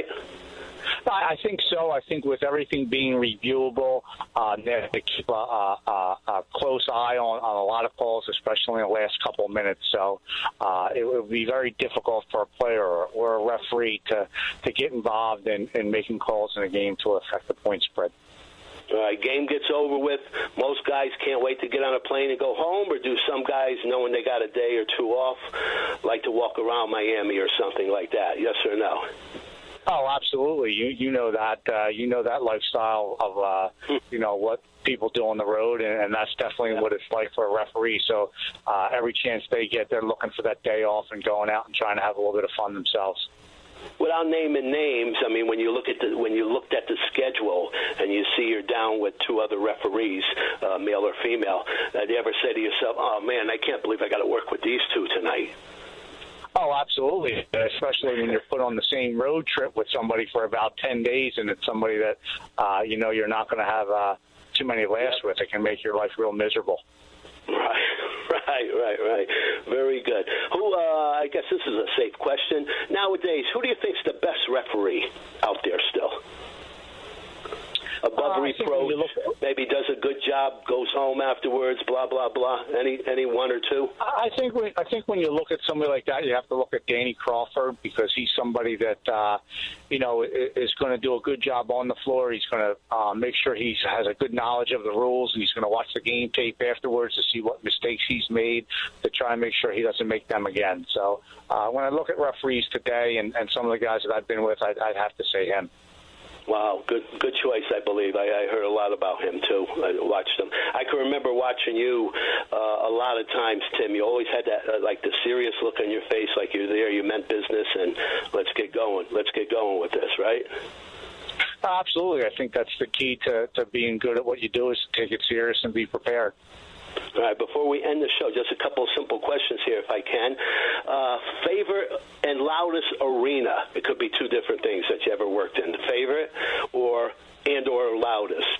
I think so. I think with everything being reviewable, uh, they have to keep a, a, a, a close eye on, on a lot of calls, especially in the last couple of minutes. So uh, it would be very difficult for a player or, or a referee to, to get involved in, in making calls in a game to affect the point spread. All right, game gets over with. Most guys can't wait to get on a plane and go home, or do some guys, knowing they got a day or two off, like to walk around Miami or something like that? Yes or no? Oh, absolutely. You you know that uh, you know that lifestyle of uh, you know what people do on the road, and, and that's definitely what it's like for a referee. So uh, every chance they get, they're looking for that day off and going out and trying to have a little bit of fun themselves. Without naming names, I mean, when you look at the when you looked at the schedule and you see you're down with two other referees, uh, male or female, uh, do you ever say to yourself, "Oh man, I can't believe I got to work with these two tonight"? Oh, absolutely, especially when you're put on the same road trip with somebody for about ten days, and it's somebody that uh, you know you're not going to have uh, too many laughs with. It can make your life real miserable. Right, right, right, right. Very good. Who? Uh, I guess this is a safe question. Nowadays, who do you think's the best referee out there still? Above uh, reproach, maybe does a good job, goes home afterwards, blah blah blah. Any any one or two? I think when, I think when you look at somebody like that, you have to look at Danny Crawford, because he's somebody that uh, you know is going to do a good job on the floor. He's going to uh, make sure he has a good knowledge of the rules, and he's going to watch the game tape afterwards to see what mistakes he's made to try and make sure he doesn't make them again. So uh, when I look at referees today and, and some of the guys that I've been with, I'd, I'd have to say him. Wow, good good choice, I believe. I, I heard a lot about him, too. I watched him. I can remember watching you uh, a lot of times, Tim. You always had that, uh, like, the serious look on your face, like you're there, you meant business, and let's get going. Let's get going with this, right? Absolutely. I think that's the key to, to being good at what you do, is to take it serious and be prepared. All right, before we end the show, just a couple of simple questions here, if I can. Uh, favorite and loudest arena? It could be two different things that you ever worked in. Favorite or and or loudest?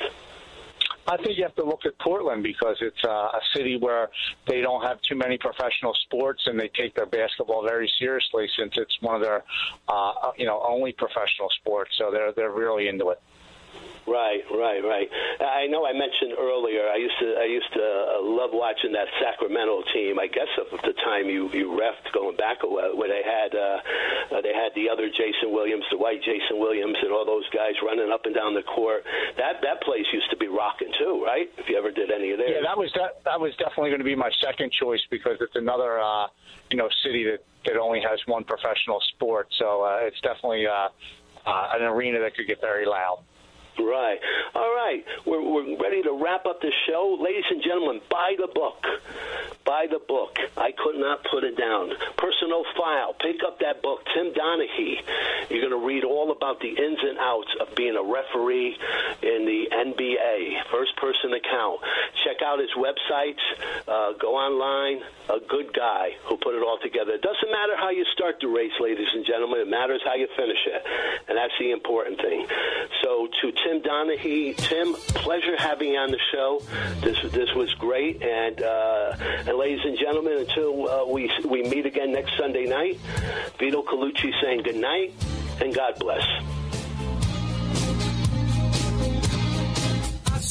I think you have to look at Portland, because it's uh, a city where they don't have too many professional sports, and they take their basketball very seriously, since it's one of their uh, you know only professional sports. So they're they're really into it. Right, right, right. I know I mentioned earlier, I used to I used to uh, love watching that Sacramento team. I guess of the time you, you refed, going back a while, where they had uh, uh, they had the other Jason Williams, the white Jason Williams, and all those guys running up and down the court. That that place used to be rocking too, right? If you ever did any of theirs. Yeah, that was that, that was definitely going to be my second choice, because it's another uh, you know city that, that only has one professional sport. So uh, it's definitely uh, uh, an arena that could get very loud. Right. All right. We're, we're ready to wrap up the show. Ladies and gentlemen, buy the book. Buy the book. I could not put it down. Personal File. Pick up that book. Tim Donaghy. You're going to read all about the ins and outs of being a referee in the N B A. First-person account. Check out his websites. Uh, go online. A good guy who put it all together. It doesn't matter how you start the race, ladies and gentlemen. It matters how you finish it. And that's the important thing. So to Tim Donaghy, Tim, pleasure having you on the show. This this was great. And, uh, and ladies and gentlemen, until uh, we, we meet again next Sunday night, Vito Colucci saying good night and God bless.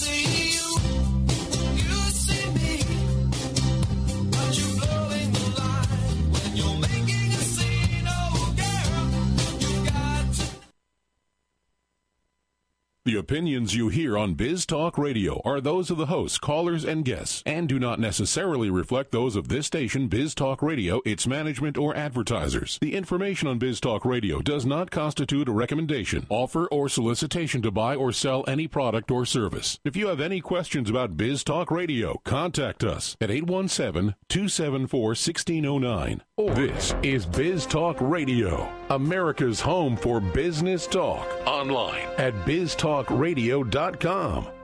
The opinions you hear on Biz Talk Radio are those of the hosts, callers, and guests, and do not necessarily reflect those of this station, Biz Talk Radio, its management, or advertisers. The information on Biz Talk Radio does not constitute a recommendation, offer, or solicitation to buy or sell any product or service. If you have any questions about Biz Talk Radio, contact us at eight one seven, two seven four, one six zero nine. This is Biz Talk Radio, America's home for business talk. Online at biz talk radio dot com.